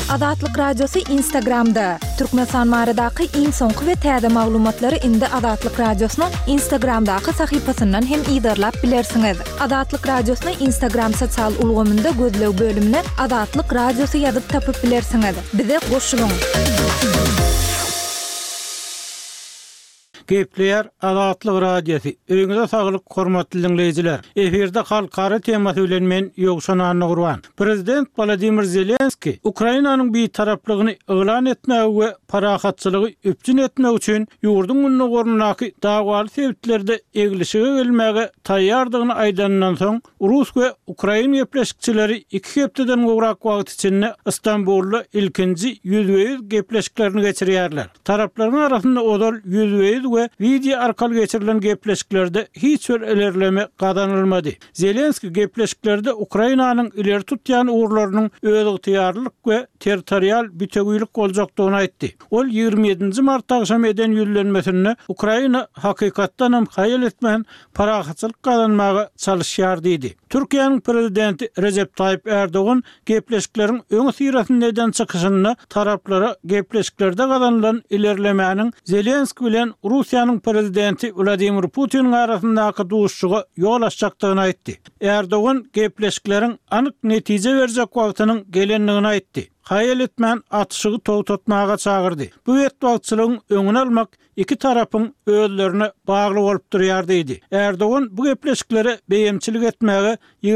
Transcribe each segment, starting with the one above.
Adatlyk Radiosu Instagramda. Türkmenistan maradaky iň soňky we täze maglumatlary indi Adatlyk Radiosynyň Instagramdaky sahypasyndan hem ýygdyrlap bilersiňiz. Adatlyk Radiosynyň Instagram sosial ulgamynda gözlew bölümine Adatlyk Radiosu ýazyp tapyp bilersiňiz. Bize goşulyň. Gepler Adatlyk Radiosu. Öňüňizde saglyk, hormatly dinleýijiler. Eferde halkara temasy bilen men ýogşanany gurban. Prezident Volodymyr Zelenski Ukrainanyň bir taraplygyny elan etmek we parahatçylygy üpjün etmek üçin ýurdun gününe gornunaky dagwaly sebäplerde eglişige gelmäge taýýardygyny aýdandan soň Rus we Ukraina gepleşikçileri 2 hepdeden gowrak wagt içinde Istanbulda ilkinji ýüzbeýüz gepleşiklerini geçirýärler. Taraplaryň arasynda odal ýüzbeýüz video arkaly geçirilen gepleşiklerde hiç bir ilerleme kazanılmadı. Zelenski gepleşiklerde Ukrainanyň ileri tutýan uğurlarynyň öz ýygytyarlyk we territorial bütegüýlük boljakdygyny aýtdy. Ol 27 mart akşam eden ýüzlenmesinde Ukraina hakykatdan hem haýal etmän parahatçylyk kazanmagy çalışýar diýdi. Türkiýanyň prezidenti Recep Tayyip Erdoğan gepleşikleriň öňe syrasynda eden çykyşyny taraplara gepleşiklerde kazanılan ilerlemäniň Zelenski bilen Russiýanyň prezidenti Vladimir Putin arasyndaky duşuşyga ýol açjakdygyny aýtdy. Erdoğan gepleşikleriň anyk netije berjek wagtynyň gelenligini aýtdy. Haýal etmän atışygy togtatmaga çagyrdy. Bu wagtçylygyň öňüni almak iki tarapyň özlerine bagly bolup durýar diýdi. Erdoğan bu gepleşiklere beýemçilik etmäge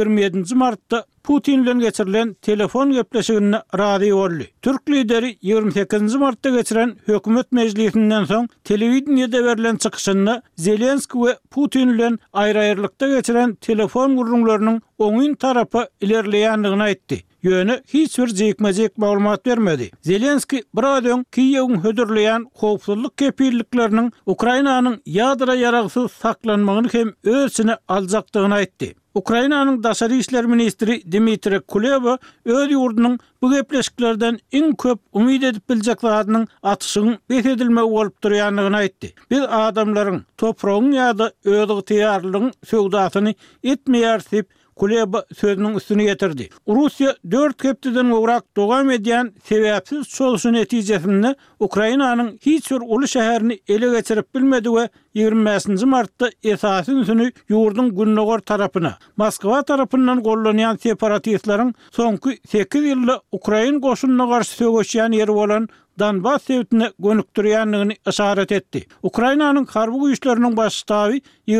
27 martda Putin bilen geçirilen telefon gepleşigine razy boldy. Türk lideri 28 martda geçiren hökümet meclisinden soň telewizionyada berilen çykyşynda Zelenski we Putin bilen aýry-aýrylykda geçiren telefon gurrunlarynyň oňyn tarapy ilerleýändigini aýtdy. Ýöne hiç bir jekmejek maglumat bermedi. Zelenski buradan Kiýewiň hödürleýän howpsuzlyk kepillikleriniň Ukrainanyň ýadyra ýaragysyz saklanmagyny hem özüne aljakdygyny aýtdy. Ukrainanyň daşary işler ministri Dmitry Kuleba öz ýurdunyň bu gepleşiklerden iň köp umyd edip biljeklerini atyşygyň besedilmegi bolup durýanlygyny aýtdy. Biz adamlaryň topragyň ýa-da öz ýygytyarlygyň söwdasyny etmeýär Kuleba sözünün üstüne getirdi. Rusya 4 hepdeden gowrak dogam edýän sebäpsiz çoluşy netijesinde Ukrainanyň hiç bir uly şäherini ele geçirip bilmedi we 25 martda esasyn süni ýurdun günnogor tarapyna, Moskwa tarapyndan gollanýan separatistlaryň soňky 8 ýylda Ukraina goşunyna garşy söwüşýän ýeri bolan Donbas sebätine gönükdirýänligini işaret etdi. Ukrainanyň harby güýçleriniň baş ştaby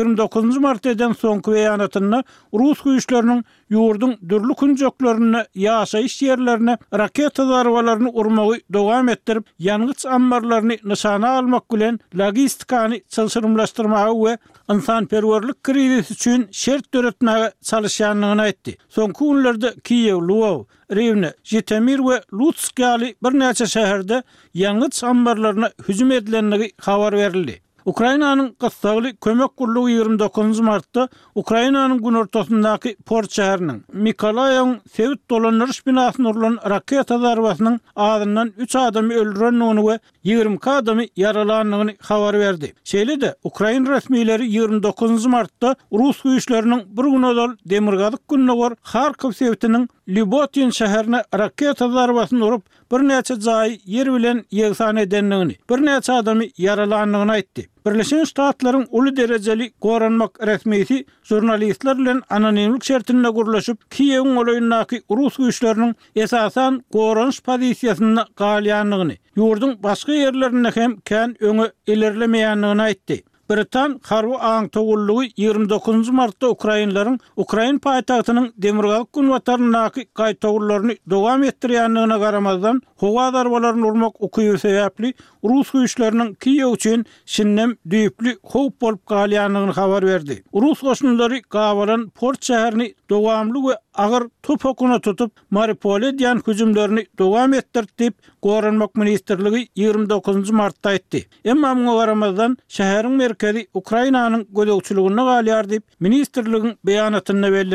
29 mart eden soňky beýanatynda Rus güýçleriniň ýurdun dürli künjeklerine, ýaşaýyş ýerlerine raketa zarbalaryny urmagy dowam etdirip, ýangıç ambarlaryny nişana almak bilen logistikany çylşyrmlaşdyrmagy we insanperwerlik krizisi üçin şert töretmäge çalışýanlygyny aýtdy. Soňky günlerde Kiýew, Lwow, Rivne, Jitomir we Lutsk ýaly bir näçe şäherde ýangıç ambarlaryna hüjüm edilenligi habar berildi. Ukrainanyň gysgaly kömek gurulugy 29 martda Ukrainanyň gün ortasyndaky port şäheriniň Mikolaýew sewit dolanýaryş binasyna urulan raketa zarbasynyň adyndan 3 adamy öldürenligini we 20 adamy yaralanlygyny habar berdi. Şeýle-de Ukraina resmiýetleri 29 martda Rus güýçleriniň bir gün odal demirgazyk günnogor Kharkiv sewitiniň Lyubotyn şäherine raketa zarbasyny urup bir näçe jaý yer bilen ýegsan edenligini, bir näçe adamy yaralanlygyny aýtdy. Birleşen Ştatlaryň uly derejeli goranmak resmiýeti jurnalistler bilen anonimlik şertinde gurlaşyp Kiýewiň olaýyndaky Rus güýçleriniň esasan goranyş pozisiýasyna galýanlygyny, ýurdun başga ýerlerinde hem kän öňe ilerlemeýänligini aýtdy. Britan harby aňtogullugy 29 martda Ukrainalaryň Ukraina paýtagtynyň demirgazyk günwataryndaky gaýtagularyny dowam etdirýänligine garamazdan howa darbalaryny urmak ukyby sebäpli Rus güýçleriniň Kiýew üçin şinnem düýpli howp bolup galýanlygyny habar berdi. Rus goşunlary gawalan port şäherini dowamly we agyr topokuna tutup Mariupol edýän hüjümlerini dowam etdirip Goranmak ministrligi 29 martda aýtdy. Emma muňa garamazdan şäheriň merkezi Ukrainanyň gödekçiligine galýar diýip ministrligiň beýanatynda bellenýär.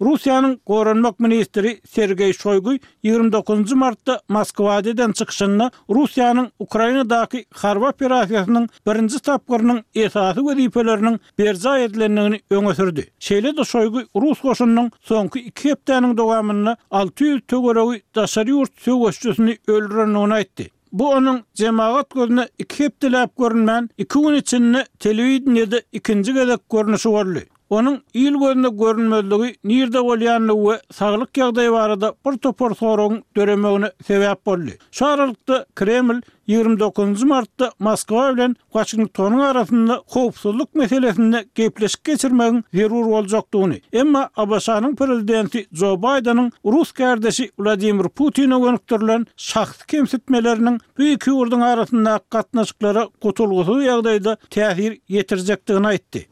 Russiýanyň Goranmak ministri Sergey Shoygu 29 martda Moskwadadan çykyşynda Russiýanyň Ukrainadaky harby operasiýasynyň birinji tapgyrynyň esasy wezipeleriniň berja edilendigini öňe sürdi. Şeýle-de Shoygu Rus goşunynyň soňky 2 hepdeniň dowamynda 600 tögeregi daşary ýurt söwüşçüsini öldürendigini aýtdy. Bu onun cemaat gözüne 2 hepdelap görünmän 2 gün içinde telewizionyada ikinji gezek görnüşi boldy. Onun il gözünde görünmezligi nirde bolýanlygy we saglyk ýagdaýy barada bir topar soragyň döremegine sebäp boldy. Şu aralykda Kreml 29 martda Moskwa bilen Washingtonyň arasynda howpsuzlyk meselesinde gepleşik geçirmegiň zerur boljakdygyny, emma ABŞ-nyň prezidenti Joe Biden'ın Rus kardeşi Vladimir Putin'e gönükdirilen şahsy kemsitmeleriniň bu iki ýurduň arasynda gatnaşyklara gutulgusyz ýagdaýda täsir ýetirjekdigini aýtdy.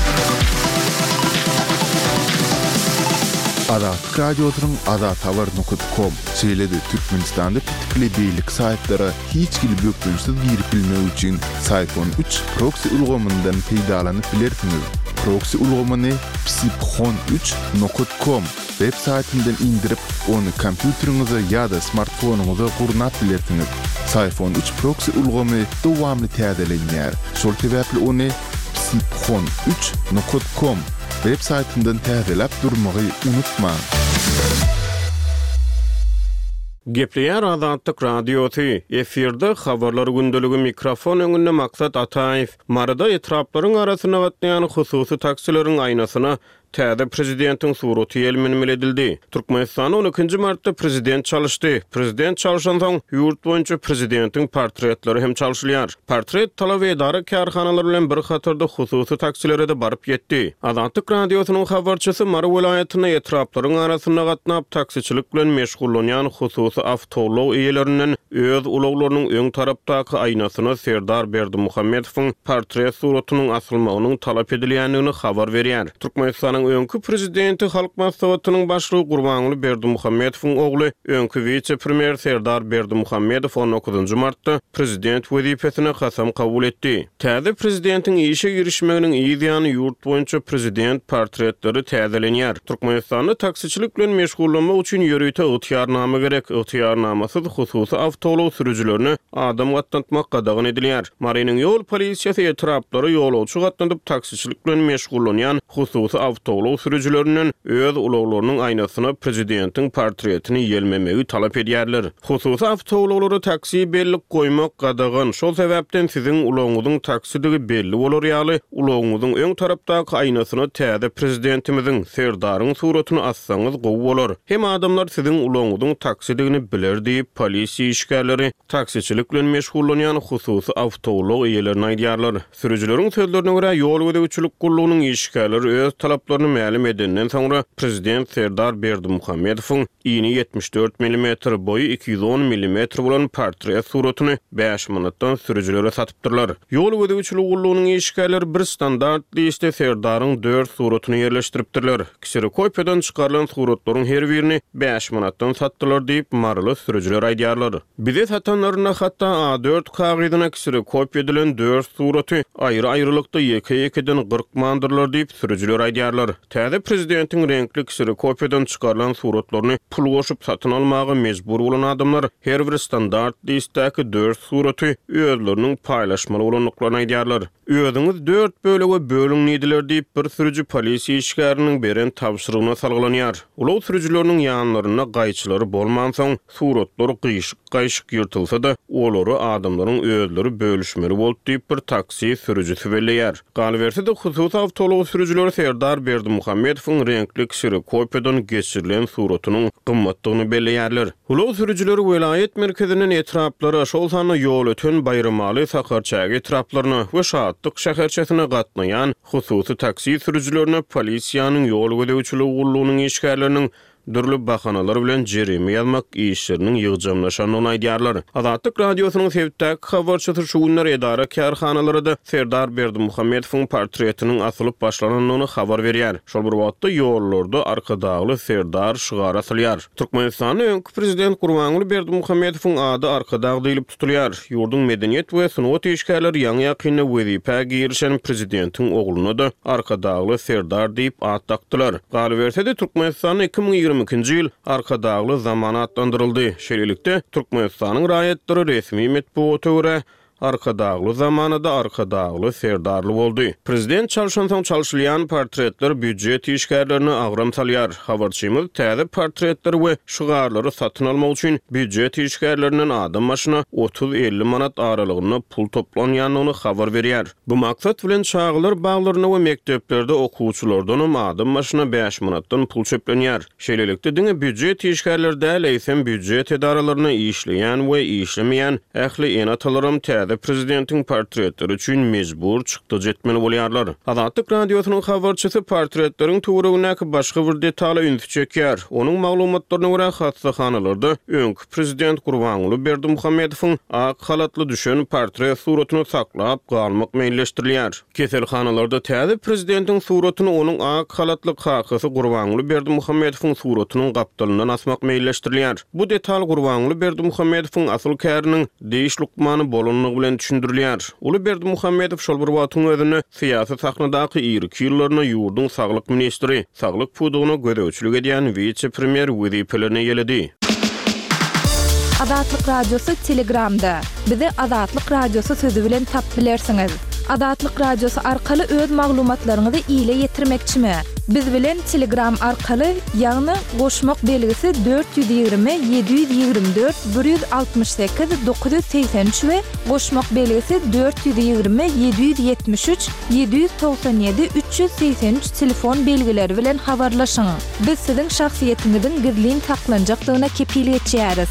Adat radyosunun adathabar.com seyledi Türkmenistan'da pitikli beylik saytlara hiç gibi bökmüşsüz girip bilmek için Sayfon 3 proxy ulgamından peydalanıp bilersiniz. Proxy ulgamını psipxon3.com web saytından indirip onu kompüterinize ya da smartphonunuza kurnat bilersiniz. Sayfon 3 proxy ulgamı dowamly täzelenýär. Şol sebäpli onu psipxon3.com web saytından täzelep durmagy unutma. Gepleýär Azatlyk radiosy. Efirde habarlar gündeligi mikrofon öňünde Maksat Ataýew. Marada etraplaryň arasyna gatnaýan hususy taksileriň aýnasyna täze prezidentiň suraty elmenmeli edildi. Türkmenistanyň 12 martda prezident çalışdy. Prezident çalışan soň ýurt boýunça prezidentiň portretleri hem çalışylýar. Portret talap edary karhanalar bilen bir hatarda hususy taksilere de baryp ýetdi. Azatlyk radiosynyň habarçysy Mara welaýatyna etraplaryň arasyna gatnap taksiçilik bilen meşgullanýan hususy awtolog eýelerinden öz ulaglarynyň öň tarapdaky aýnasyna Serdar Berdimuhammedowyň portret suratynyň asylmagynyň talap edilýändigini habar berýär. Türkmenistanyň öňkü prezidenti Halk Maslahatynyň başlygy Gurbanguly Berdimuhammedowyň ogly öňkü vice-premier Serdar Berdimuhammedow 19 martda prezident wezipesine hasam kabul etdi. Täze prezidentiň işe girişmeginiň ýa-da ýurt boýunça prezident portretleri täzelenýär. Türkmenistanda taksiçilik bilen meşgullanmak üçin ýörüýte ýetýärname gerek. Ýetýärnamasyz hususy awtolog sürüjilerini adam gatnatmak gadagyn edilýär. Mariniň ýol polisiýasy etraplary ýolagçy gatnanyp taksiçilik bilen meşgullanýan hususy awtolog sürüjileriniň öz ulaglarynyň aýnasyna prezidentiň portretini ýelmemegi talap edýärler. Hususy awtologlary taksi bellik goýmak gadagyn. Şol sebäpden siziň ulagyňyzyň taksidigi belli bolar ýaly ulagyňyzyň öň tarapdaky aýnasyna täze prezidentimiziň Serdaryň suratyny assaňyz gowy bolar. Hem adamlar siziň ulagyňyzyň taksidigini biler diýip polisiýa işgärleri taksiçilik bilen meşgullanýan hususy awtolog eýelerini aýdýarlar. Sürüjileriň sözlerine görä ýol wedewçilik gullugynyň işgärleri öz talaplaryny ma'lum edenden soňra prezident Serdar Berdimuhammedowyň 74 mm boyu 210 mm bolan portret suratyny 5 minutdan sürüjilere satypdyrlar. Ýol wedewçilik gullugynyň işgärleri bir standart liste Serdaryň 4 suratyny ýerleşdiripdirler. Kişiri kopyadan çykarylan suratlaryň her birini 5 minutdan satdylar diýip marly sürüjiler aýdýarlar. Bize satanlaryna hatda A4 kagyzyna kişiri kopya edilen 4 suraty aýry-aýrylykda ýeke-ýekeden 40 mandyrlar diýip sürüjiler aýdýarlar. Täze prezidentiň renkli kişiri kopyadan çykarylan suratlaryny pul goşup satyn almagy mejbur bolan adamlar her bir standart listedäki 4 suraty özleriniň paýlaşmaly bolanlyklaryny aýdýarlar. Özüňiz 4 bölege bölüňdiler diýip bir sürüji polisiýa işgäriniň beren tapşyrygyna salglanýar. Ulag sürüjileriniň ýanlaryna gaýçylary bolman soň suratlar gaýşyk ýyrtylsa da olary adamlaryň özleri bölüşmeli bolup diýip bir taksi sürüjisi belleýär. Galberse de hususy awtolog sürüjileri Serdar Berdimuhammedowyň renkli kişiri kopyadan geçirilen suratynyň gymmatlygyny belleýärler. Ulag sürüjileri welaýet merkeziniň etraplary şol sany ýol ötün Bayramaly Sakarçagy etraplaryna we Şahatlyk şäherçesine gatnaýan hususy taksi sürüjilerine polisiýanyň ýol wedewçiligi gullugynyň işgärleriniň dürlü bahanalar bilen jerimi ýazmak işleriniň ýygjamlaşanyny aýdýarlar. Azatlyk radiosynyň sebäpdäki habarçy şu günler edara kärhanalarynda Serdar Berdimuhammedowyň portretiniň asylyp başlananyny habar berýär. Şol bir wagtda ýollarda arkadagly Serdar şygara salýar. Türkmenistanyň öňkü prezident Gurbanguly Berdimuhammedowyň ady arkadagy diýilip tutulýar. Ýurdun medeniýet we sunat işgärleri ýa-ni ýakyny wezipe girişen prezidentiň ogluny da arkadagly Serdar diýip ad takdylar. Galy bersede Türkmenistanyň 2022-nji ýyl arkadagly zamana adlandyryldy. Şeýlelikde Türkmenistanyň raýatları resmi medeniýete görä arkadagly zamanada arkadagly Serdarly boldy. Prezident çalışansaň çalışylýan portretler büdjet işgärlerini agram salýar. Habarçymyz täze portretler we şygarlary satyn almak üçin büdjet işgärlerinden adam başyna 30-50 manat aralygyna pul toplanýanyny habar berýär. Bu maksat bilen çağlar baglaryna we mekdeplerde okuwçylardan adam başyna 5 manatdan pul çöplenýär. Şeýlelikde diňe büdjet işgärlerde leýsem büdjet edaralaryna işleýän we işlemeýän ähli enatalarym prezidentiň portretleri üçin mejbur çykdy jetmeli bolýarlar. Azatlyk radiosynyň habarçysy portretleriň töweregindäki başga bir detala ünsü çekýär. Onuň maglumatlaryna görä hassahanalarda öňkü prezident Gurbanguly Berdimuhammedowyň ak halatly düşen portret suratyny saklap galmak meýilleşdirilýär. Keselhanalarda täze prezidentiň suratyny onuň ak halatly kakasy Gurbanguly Berdimuhammedowyň suratynyň gapdalyndan asmak meýilleşdirilýär. Bu detal Gurbanguly Berdimuhammedowyň asyl käriniň deýiş lukmany bolanyny bilen düşündirilýär. Uly Berdimuhammedow şol bir wagtyň özüni syýasat sahnadaky ýyryk ýyllaryna ýurdun saglyk ministri, saglyk pudugyna gödäwçilik edýän vice-premier wezipelerini ýeledi. Azatlyk radiosu Telegramda. Bizi Azatlyk radiosu sözü bilen tap bilersiňiz. Azatlyk radiosu arkaly öz maglumatlaryňyzy ýyla ýetirmekçimi? Biz bilen Telegram arkaly ýagny goşmak belgisi 420 724 168 983 we goşmak belgisi 420 773 797 383 telefon belgileri bilen habarlaşyň. Biz siziň şahsiýetiňizin gizlin saklanjakdygyna kepillik etýäris.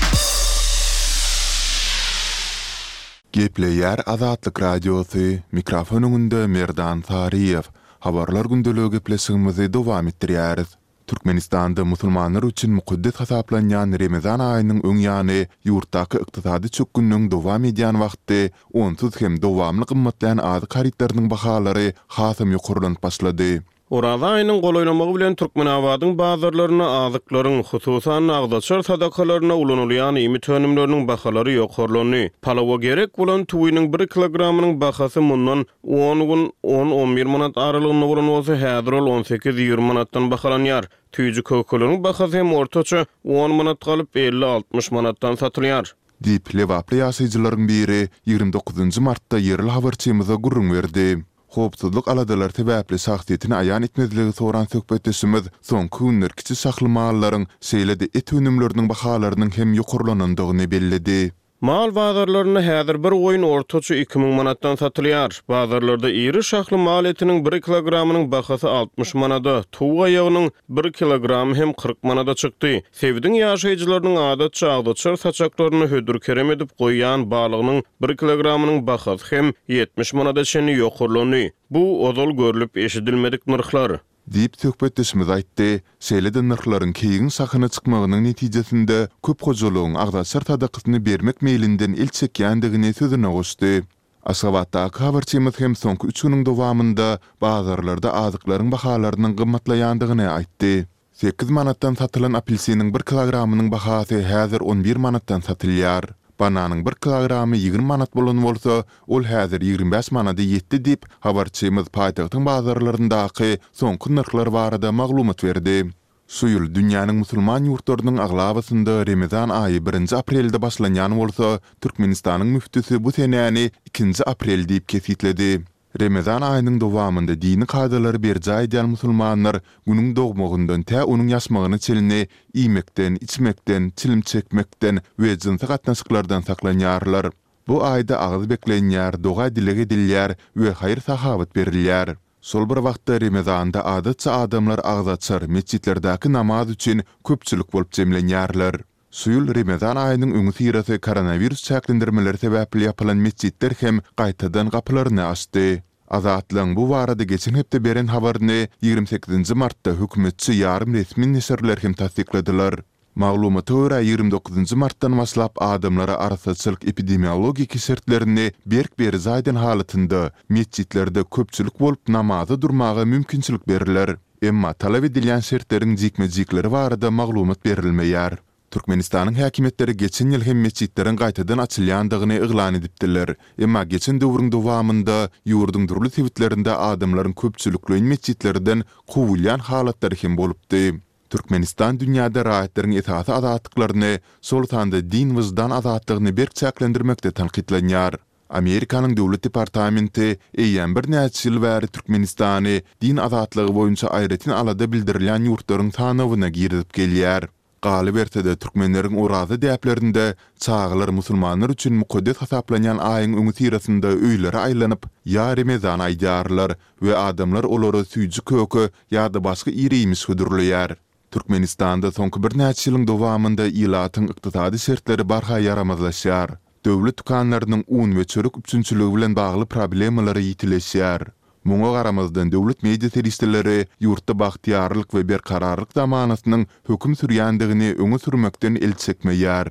Gepleýär Azatlyk radiosu, mikrofonunda Merdan Tariýew. Habarlar gündeligi gepleşigimizi dowam etdirýäris. Türkmenistanda musulmanlar üçin mukaddes hasaplanýan Ramazan aýynyň öň ýany ýurtdaky ykdysady çökgünniň dowam edýän wagtda onsuz hem dowamly gymmatlanan azyk haritlarynyň bahalary hasam ýokurlanyp başlady. Orada aýynyň golaýlamagy bilen Türkmenabadyň bazarlaryna azyklaryň, hususan agdaçar sadakalaryna ulanylýan ýemy önümleriniň bahalary ýokurlany. Palawa gerek bolan tuwynyň 1 kilogramynyň bahasy mundan 10-11 manat aralygyna bolan bolsa, häzir ol 18-20 manatdan bahalanýar. Tüýjü kökelerin bahasy hem ortaça 10 manat galyp 50-60 manatdan satylýar. Diýip lewaply ýaşaýjylaryň biri 29 martda ýerli habarçymyza gurrun berdi. Hopsuzluk aladalar sebäpli şahsiýetini aýan etmezligi soran söhbetdeşimiz soňky günler kiçik şahly mallaryň şeýlede et önümleriniň bahalarynyň hem ýokurlanandygyny belledi. Mal bazarlaryna häzir bir goýun ortaça 2000 manatdan satylýar. Bazarlarda iri şahly mal etiniň 1 kilogramynyň bahasy 60 manada, tuwa ýagynyň 1 kilogramy hem 40 manada çykdy. Sevdiň ýaşaýjylarynyň adatça agdaçar saçaklaryny hödür kerem edip goýýan balygynyň 1 kilogramynyň bahasy hem 70 manada şeni ýokurlany. Bu ozal görülip eşidilmedik narhlar. Diýip söhbetdeşimiz aýtdy, şeýlede narhlaryň keýiň sahyna çykmagynyň netijesinde köp hojalygyň agdaçar tadakyny bermek meýlinden el çekýändigini sözüne goşdy. Aşgabatdaky habarçymyz hem soňky 3 güniň dowamında bazarlarda azyklaryň bahalarynyň gymmatlaýandygyny aýtdy. 8 manatdan satylan apelsiniň 1 kilogramynyň bahasy häzir 11 manatdan satylýar. Bananyň 1 kilogramy 20 manat bolan bolsa, ol häzir 25 manada ýetdi diýip habarçymyz paýtagtyň bazarlaryndaky soňky narhlar barada maglumat berdi. Şu ýyl dünýäniň musulman ýurtlarynyň aglabasynda Ramazan aýy 1 aprelde başlanýan bolsa, Türkmenistanyň müftüsi bu senäni 2 aprel diýip kesýtledi. Ramazan aýynyň dowamında dini kaydalary berjä edýän musulmanlar günüň dogmagyndan tä onuň ýaşmagyny çelini iýmekden, içmekden, çilim çekmekden we jynsa gatnaşyklardan saklanýarlar. Bu aýda agyz beklenýär, doga dilege edilýär we haýır sahabat berilýär. Sol bir wagtda Ramazanda adatça adamlar agzaçar mescitlerdäki namaz üçin köpçülik bolup jemlenýärler. Suyul Ramazan aýynyň öňü sirasy koronavirus çäklendirmeleri sebäpli ýapylan mescitler hem gaýtadan gapylaryny açdy. Azatlygyň bu barada geçen hepde beren habaryny 28 martda hökümetçi ýarym resmi näşrler hem tasdikladiler. Maglumata görä 29 martdan başlap adamlara arasatçylyk epidemiologik şertlerini berk-beri zaýdan halatynda mescitlerde köpçülik bolup namaza durmagy mümkinçilik beriler. Emma talap edilen şertlerin jikmejikleri barada maglumat berilmeýär. Türkmenistanyň häkimetleri geçen ýyl hem mescitlerin gaýtadan açylýandygyny eglan edipdiler. Emma geçen döwrüň dowamında ýurduň durly tewitlerinde adamlaryň köpçülikli mescitlerden gowulýan halatlar hem bolupdy. Türkmenistan dünýäde raýatlary etaty azatlyklaryny, sultanda din wyzdan azatlygyny berkçäklendirmekde tanqidlenýär. Amerikanyň döwlet departamenti eýen bir näçe ýyl bäri Türkmenistany din azatlygy boýunça aýratyn alada bildirilýän ýurtlaryň sanawyna girdip gelýär. Galyp ertede türkmenleriň orazy däplerinde çağlar musulmanlar üçin mukaddes hasaplanýan aýyň öňü tirasynda öýlere aýlanyp ýa Ramazan aýdarlar we adamlar olary süýji kökü ýa-da başga iriýmiş hudurlaýar. Türkmenistanda soňky bir näçe ýylyň dowamında ýylatyň ykdysady şertleri barha yaramazlaşýar. Döwlet dukanlarynyň un we çörek üçinçiligi bilen bagly problemalary ýitileşýär. Muňa garamazdan döwlet media teristleri ýurtda bagtyarlyk we berkararlyk zamanasynyň höküm sürýändigini öňe sürmekden el çekmeýär.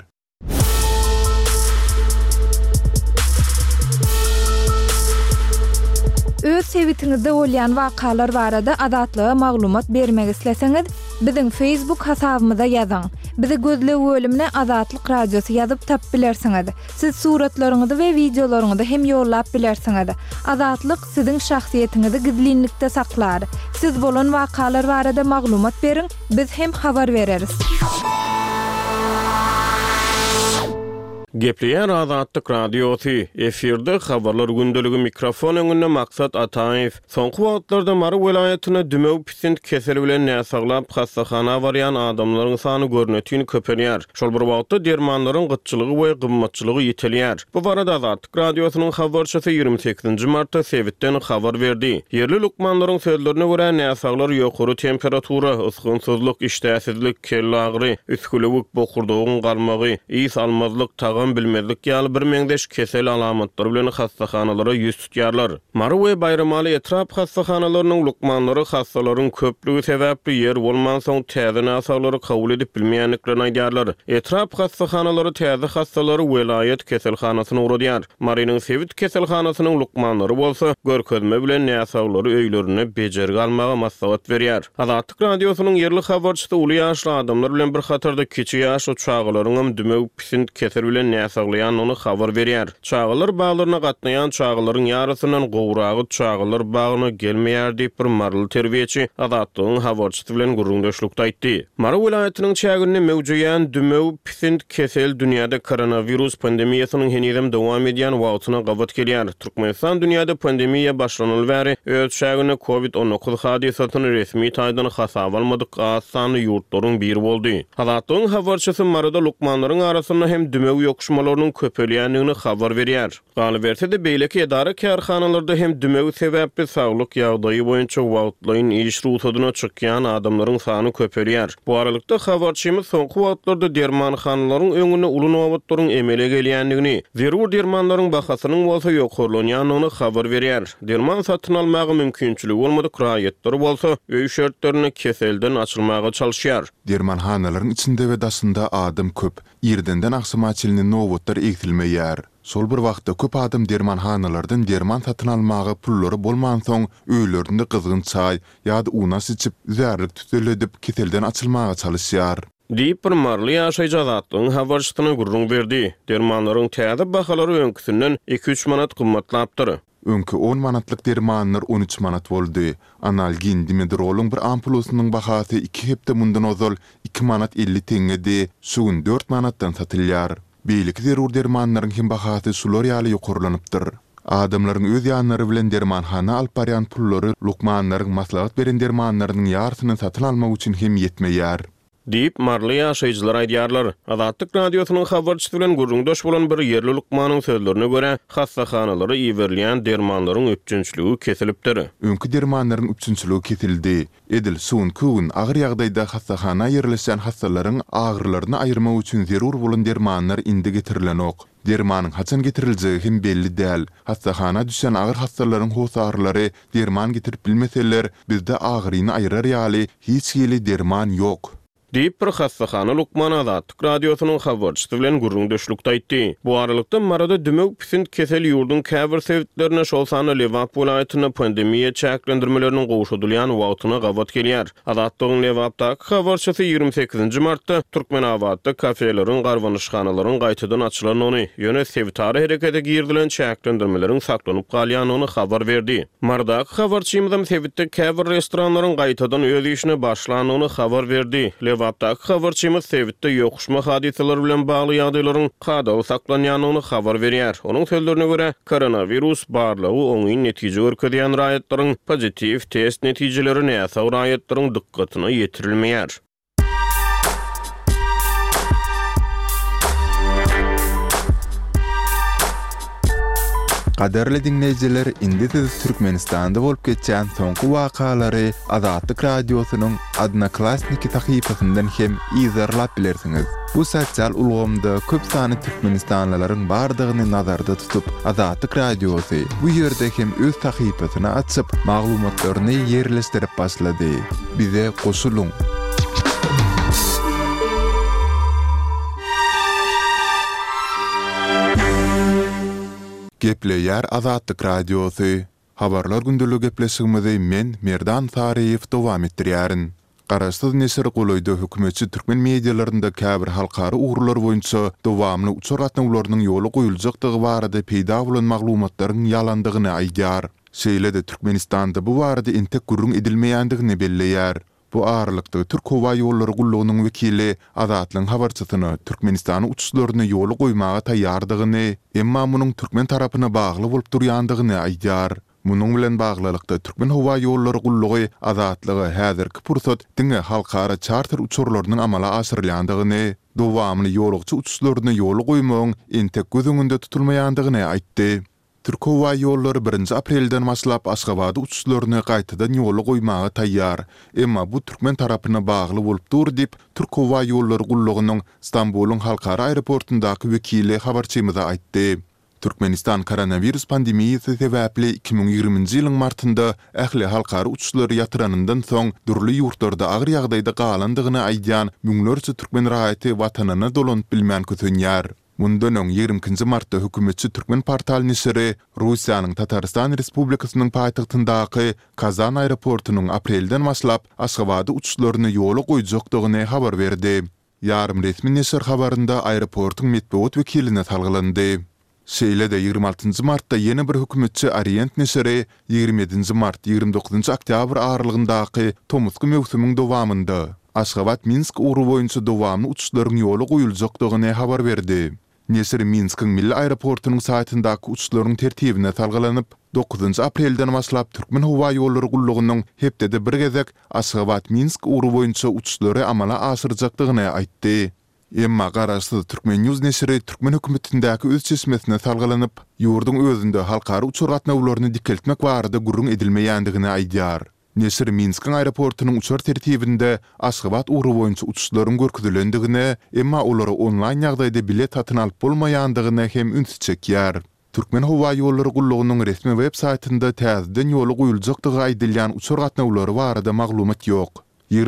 Öz sevitiňizde bolýan wakalar barada adatlyga maglumat bermek isleseňiz, biziň Facebook hasabymyza ýazyň. Bizi gözle bölümine Azatlyk Radiosu ýazyp tap bilersiňiz. Siz suratlaryňyzy we videolaryňyzy hem ýollap bilersiňiz. Azatlyk siziň şahsiýetiniňizi gizlinlikde saklar. Siz bolan wakalar barada maglumat beriň, biz hem habar bereriz. Gepleýär Azatlyk Radiosu efirde habarlar gündeligi mikrofon öňünde maksat Ataýew. Soňky wagtlarda Mary welaýatyna dümew pisint keseli bilen näsaglap hassahana barýan adamlaryň sany görnetini köpenýär. Şol bir wagtda dermanlaryň gytçylygy we gymmatçylygy ýetelýär. Bu barada Azatlyk Radiosynyň habarçysy 28 martda Sewitden habar berdi. Yerli lukmanlaryň sözlerine görä näsaglar ýokary temperatura, ysgynsyzlyk, işdäsizlik, kelle agry, üskülewik bokurdugyň galmagy, ýys almazlyk, bilmezlik ýaly bir meňdeş kesel alamatlary bilen hassahanalara ýüz tutýarlar. Mary we bayramaly etrap hassahanalarynyň lukmanlary hassalaryň köplügi sebäpli ýer bolman soň täze nasaglary kabul edip bilmeýänliklerini aýdýarlar. Etrap hassahanalary täze hassalary welayet keselhanasyna uradýar. Marynyň Sewit keselhanasynyň lukmanlary bolsa görkezme bilen nasaglary öýlerini bejerge almaga maslahat berýär. Azatlyk Radiosynyň yerli habarçysy uly ýaşly adamlar bilen bir hatarda kiçi ýaşly çağalaryň dümew pisint kesel bilen näsaglaýan ony habar berýär. Çağalar baglaryna gatnaýan çağalaryň ýarasyndan gowragy çağalar bagyna gelmeýär diýip bir marly terbiýeçi Azatlygyň habarçysy bilen gurrundaşlykda aýtdy. Mary welaýatynyň çägünde mewjudyan dümew pisint kesel dünýäde koronavirus pandemiýasynyň henüzem dowam edýän wagtyna gabat gelýär. Türkmenistan dünýäde pandemiýa başlanaly bäri öz çägünde COVID-19 hadisatyny resmi taýdan hasap almadyk sany ýurtlaryň biri boldy. Azatlygyň habarçysy Maryda lukmanlaryň arasynda hem dümew ýokuşmalarynyň köpelýändigini habar berýär. Galyp berse-de beýleki edara kärhanalarda hem dümew sebäpli saglyk ýagdaýy boýunça wagtlaryň iş ruhsatyna çykýan adamlaryň sany köpelýär. Bu aralykda habarçymyz soňky wagtlarda dermanhanalaryň öňüne uly nowatlaryň emele gelýändigini, zerur dermanlaryň bahasynyň bolsa ýokurlanýanyny habar berýär. Derman satyn almagy mümkinçiligi bolmadyk raýatlar bolsa öý şertlerini keselden açylmaga çalyşýar. Dermanhanalaryň içinde we daşynda adam köp. Ýerdenden aksamaçylyny nowatlar ekilmeýär. Sol bir wagtda köp adam dermanhanalardan derman satyn almagy pullary bolman soň öýlerinde kızgın çaý ýa-da unas içip zärlik tüteledip keselden açylmaga çalyşýar. Diýip bir marly ýaşaýjy Azatlygyň habarçysyna gurrun berdi. Dermanlaryň täze bahalary öňküsinden 2-3 manat gymmatlapdyr. Öňkü 10 manatlyk dermanlar 13 manat boldy. Analgin dimedroluň bir ampulusynyň bahasy 2 hepde mundan ozal 2 manat 50 teňede, şuň 4 manatdan satylýar. Beýleki zerur dermanlaryň hem bahasy şular ýaly ýokurlanypdyr. Adamlaryň öz ýanlary bilen dermanhana alyp barýan pullary lukmanlaryň maslahat beren dermanlarynyň ýarsyny satyn almak üçin hem ýetmeýär. Diýip marly ýaşaýjylar aýdýarlar. Azatlyk Radiosynyň habarçysy bilen gurrundaş bolan bir yerli lukmanyň sözlerine görä, hassahanalary iýerleýän dermanlaryň üçinçiligi kesilipdir. Öňkü dermanlaryň üçinçiligi kesildi. Edil suwun küwün agyr ýagdaýda hassahana ýerleşen hassalaryň agyrlaryny aýyrmak üçin zerur bolan dermanlar indi getirilen ok. dermanyň haçan getiriljegi hem belli däl. Hastahana düşen agyr hastalaryň hosarlary derman getirip bilmeseler, bizde agyryny aýrar ýaly hiç hili derman ýok. Diýip bir hastaxana Lukman Azatlyk radiosynyň habarçysy bilen gurrun döşlükde aýtdy. Bu aralykda marada dümök pisint kesel ýurdun käbir sebäplerine şol sany Lewap welaýatyna pandemiýa çäklendirmeleriniň gowşudylýan wagtyna gawat gelýär. Azatlygyň Lewapdaky habarçysy 28 martda Türkmenabadda kafeleriň, garwanyşxanalaryň gaýtadan açylanyny, ýöne sebäptary herekete girdilen çäklendirmeleriň saklanyp galýanyny habar berdi. Mardaky habarçymyzam sebäpde käbir restoranlaryň gaýtadan öz işine başlanyny habar berdi. Lewapdaky habarçymyz sebäpde ýokuşma hadiseleri bilen bagly ýagdaýlaryň gadaw saklanýanyny habar berýär. Onuň sözlerine görä, koronavirus barlygy oňy netije görkezýän raýatlaryň pozitiv test netijeleri näse raýatlaryň dykkatyna ýetirilmeýär. Qadarly dinleyijiler, indi siz Türkmenistanda bolup geçýän soňky wakalary Azatlyk radiosynyň Odnoklassniki sahypasyndan hem izarlap bilersiňiz. Bu sosial ulgamda köp sany Türkmenistanlylaryň bardygyny nazarda tutup, Azatlyk radiosy bu ýerde hem öz sahypasyny açyp, maglumatlaryny ýerleşdirip başlady. Bize goşuluň. Gepleýär Azatlyk radiosu. Habarlar gündülük gepleşigimizi men Merdan Tariýew dowam etdirýärin. Garaşsyz neşir goýdy hökümetçi türkmen medialarynda käbir halkary uğurlar boýunça dowamly uçur gatnawlarynyň ýoly goýuljakdygy barada peýda bolan maglumatlaryň ýalandygyny aýdýar. Şeýle-de Türkmenistanda bu barada entek gurrun edilmeýändigini belleýär. Bu aralykda Türk Hova ýollary gullugynyň wekili Azatlyň habarçysyny Türkmenistanyň uçuşlaryny ýoly goýmaga taýýardygyny, emma munyň türkmen tarapyna bagly bolup durýandygyny aýdýar. Munyň bilen baglylykda Türkmen Hova ýollary gullugy azatlygy häzirki pursat diňe halkara charter uçurlarynyň amala aşyrylýandygyny, dowamly ýolugçy uçuşlaryny ýoly goýmagyň entek gözüňinde tutulmaýandygyny aýtdy. Türk Hova ýollary 1 aprelden başlap Aşgabat uçuşlaryny gaýtadan ýoly goýmaga taýýar. Emma bu türkmen tarapyna bagly bolup dur diýip Türk Hova ýollary gullugynyň Istanbulyň halkara aeroportundaky wekili habarçymyza aýtdy. Türkmenistan koronavirus pandemiýasy sebäpli 2020-nji ýylyň martynda ähli halkara uçuşlary ýatyranyňdan soň durly ýurtlarda agyr ýagdaýda galandygyny aýdýan müňlerçe türkmen raýaty watanyna dolanyp bilmän kösenýär. Mundan öň 20 martda hökümetçi türkmen portal nesiri Russiýanyň Tatarstan Respublikasynyň paýtagtyndaky Kazan aeroportunyň aprelden başlap Aşgabat uçuşlaryny ýoly goýjakdygyny habar berdi. Ýarym resmi nesir habarynda aeroportuň medeniýet wekiline talgylandy. Şeýle-de 26 martda ýene bir hökümetçi Orient nesiri 27 mart 29 oktyabr aralygyndaky Tomsky mewsimiň dowamında Aşgabat Minsk uğru boýunça dowamly uçuşlaryň ýoly goýuljakdygyny habar berdi. Nesir Minskiň milli aeroportunyň saýtyndaky uçuşlaryň tertibine talgylanyp 9 aprelden başlap Türkmen Hova ýollary gullugynyň hepdede bir gezek Aşgabat Minsk uğru boýunça uçuşlary amala aşyrjakdygyny aýtdy. Emma garaşsyz Türkmen News nesiri Türkmen hökümetindäki öz çeşmesine talgylanyp, ýurdun özünde halkary uçur gatnawlaryny dikeltmek barada gurrun edilmeýändigini aýdýar. Nesir Minskiň aeroportunyň uçur tertibinde Aşgabat uğru boýunça uçuşlaryň görkezilendigini, emma olary onlaýn ýagdaýda bilet satyn alyp bolmaýandygyny hem üns çekýär. Türkmen Hova ýollary gullugynyň resmi web saýtynda täzeden ýoly goýuljakdygy aýdylýan uçur gatnawlary barada maglumat ýok.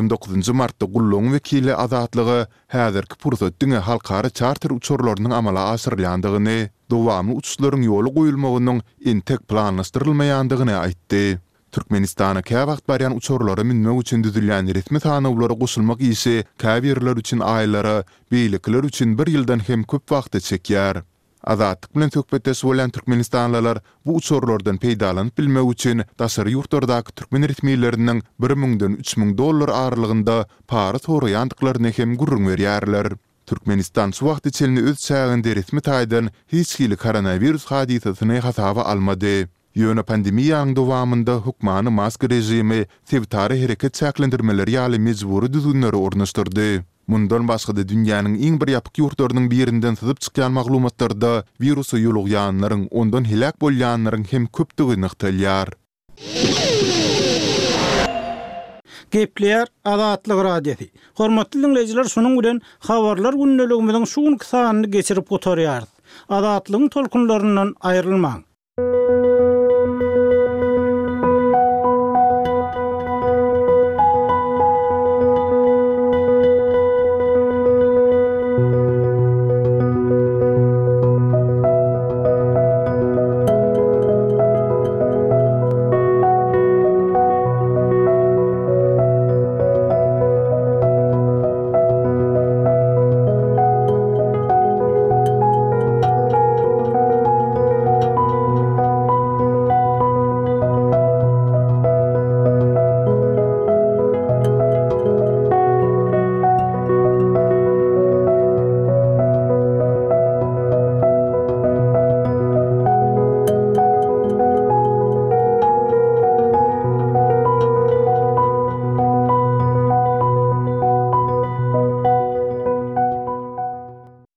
29 martda gullugyň wekili Azatlygy häzirki pursat diňe halkara charter uçurlarynyň amala aşyrylýandygyny, dowamly uçuşlaryň ýoly goýulmagynyň entek planlaşdyrylmaýandygyny aýtdy. Türkmenistana käwagt barýan uçurlary minmek üçin düzülýän resmi tanawlara goşulmak işi käbirler üçin aýlary, beýlikler üçin bir ýyldan hem köp wagtda çekýär. Azatlyk bilen söhbetdeş bolan türkmenistanlylar bu uçurlardan peýdalanyp bilmek üçin daşary ýurtlardaky türkmen resmiýetleriniň $1000-dan $3000 aralygynda para soraýandyklaryny hem gurrun berýärler. Türkmenistan şu wagt içinde öz çäginde resmi taýdan hiç hili koronavirus hadisasyny hasaba almady. Ýöne pandemiýanyň dowamında hukmany maska rejimi sebäptary hereket çäklendirmeleri ýaly mejburi düzgünleri ornaşdyrdy. Mundan başga-da dünýäniň iň bir ýapyk ýurtlarynyň birinden syzyp çykýan maglumatlarda virusy ýolugýanlaryň, ondan helak bolýanlaryň hem köpdigi nykdalýar. Gepleýär Azatlyk radiosu. Hormatly dinleyijiler, şonuň bilen habarlar gündeligimiziň şu sanyny geçirip gotarýarys. Azatlygyň tolkunlaryndan aýrylmaň.